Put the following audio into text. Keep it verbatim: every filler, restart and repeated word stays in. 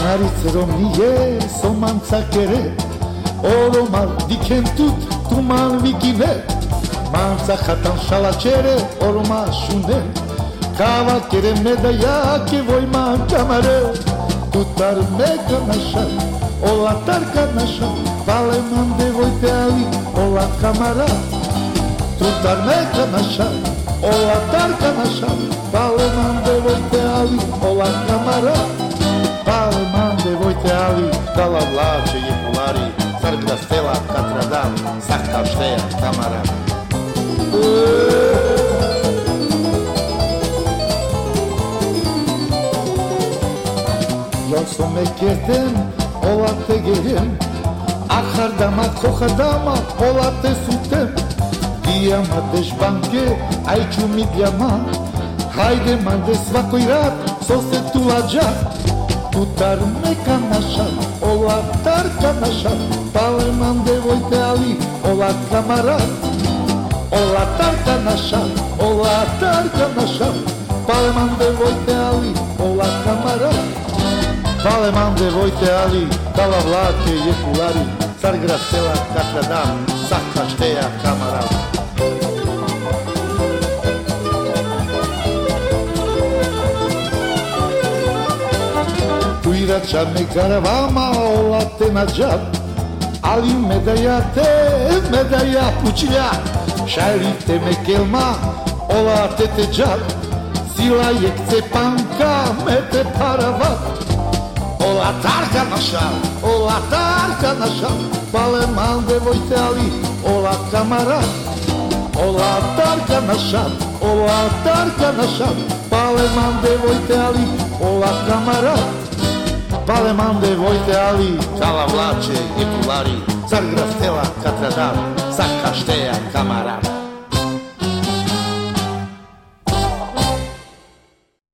Narițerom nie somanța kere Oromal diken tut tuman vikine Manța hatan shalacere oroma shune Kava kere medaya ke voi man kamare Tutar mega nasha Ola tarka nasha Vale mande voi te ali Ola kamara Tutar mega nasha Ola tarka nasha Vale mande voi te ali Ola kamara Vale mande voi te ali Dala vlače je kulari Sargda stela katradam Saka šteja kamara Yoksa Mekke'den ola te gelem Ahardama kohadama ola te sutem Dijama deš banke aj ću mi djama Hajde mande svakoj rad so se tu lađa Tutar meka naša ola tarka naša Pale mande vojte ali ola kamarat Ola tarka naša ola tarka naša Pale mande vojte ali ola kamarat Pale mande vojte ali, dala vlake je kulari, Cargrad sela katradam, saka šteja kamara. Tu irača me karavama, ola te na džab, ali me da ja te, me da ja pučilja, šalite me kelma, ola te te džab, sila je kce panka, me te paravat, Ola tarka naša, ola tarka naša, Pale mande vojte ali, ola kamarat. Ola tarka naša, ola tarka naša, Pale mande vojte ali, ola kamarat. Pale mande vojte ali, kala vlače i kulari, Cargrad stela katradam,